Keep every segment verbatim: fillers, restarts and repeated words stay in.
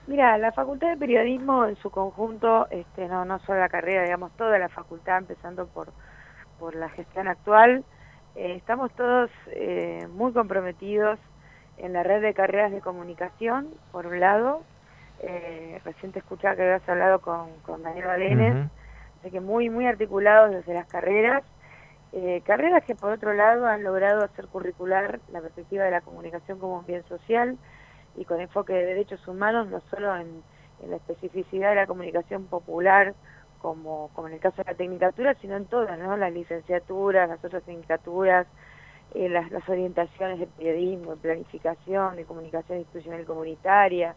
Mira, la Facultad de Periodismo en su conjunto, este, no, no solo la carrera, digamos, toda la facultad, empezando por, por la gestión actual, eh, estamos todos eh, muy comprometidos en la red de carreras de comunicación, por un lado. Eh, recién te escuchaba que habías hablado con, con Daniel Balenes, Ujú. así que muy, muy articulados desde las carreras. Eh, carreras que por otro lado han logrado hacer curricular la perspectiva de la comunicación como un bien social y con enfoque de derechos humanos, no solo en, en la especificidad de la comunicación popular, como, como en el caso de la tecnicatura, sino en todas, ¿no? Las licenciaturas, las otras tecnicaturas, eh, las, las orientaciones de periodismo, de planificación, de comunicación institucional y comunitaria,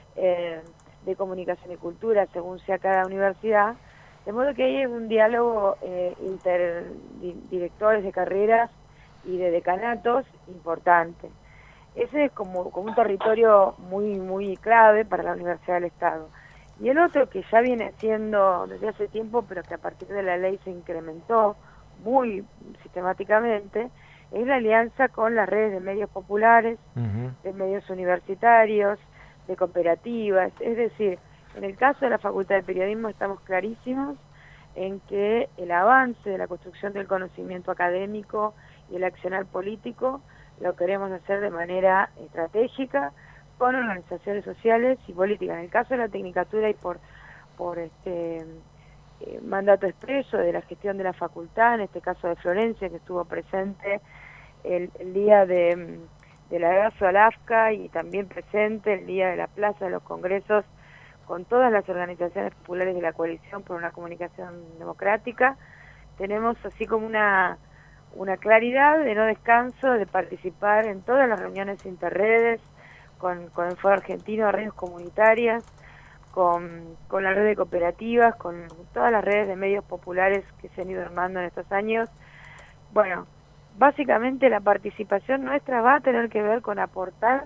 eh, de comunicación y cultura, según sea cada universidad, de modo que hay un diálogo eh, interdirectores de carreras y de decanatos importante. Ese es como, como un territorio muy, muy clave para la Universidad del Estado. Y el otro que ya viene siendo desde hace tiempo, pero que a partir de la ley se incrementó muy sistemáticamente, es la alianza con las redes de medios populares, Ujú. de medios universitarios, de cooperativas. Es decir, en el caso de la Facultad de Periodismo estamos clarísimos en que el avance de la construcción del conocimiento académico y el accionar político lo queremos hacer de manera estratégica con organizaciones sociales y políticas. En el caso de la tecnicatura y por, por este eh, mandato expreso de la gestión de la facultad, en este caso de Florencia, que estuvo presente el, el día de, de la Gaso Alafca y también presente el día de la Plaza de los Congresos con todas las organizaciones populares de la coalición por una comunicación democrática. Tenemos así como una, una claridad de no descanso, de participar en todas las reuniones interredes, con, con el Foro Argentino de Redes Comunitarias, con, con la red de cooperativas, con todas las redes de medios populares que se han ido armando en estos años. Bueno, básicamente la participación nuestra va a tener que ver con aportar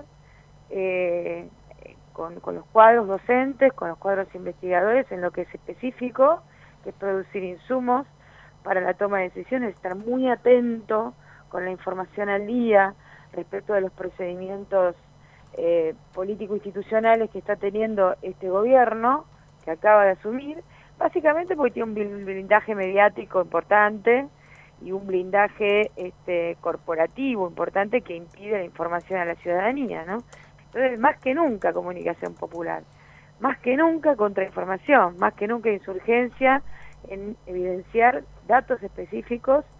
eh, con, con los cuadros docentes, con los cuadros investigadores en lo que es específico, que es producir insumos para la toma de decisiones, estar muy atento con la información al día respecto de los procedimientos eh, político-institucionales que está teniendo este gobierno, que acaba de asumir, básicamente porque tiene un blindaje mediático importante y un blindaje este, corporativo importante que impide la información a la ciudadanía, ¿no? Entonces, más que nunca comunicación popular, más que nunca contrainformación, más que nunca insurgencia en evidenciar datos específicos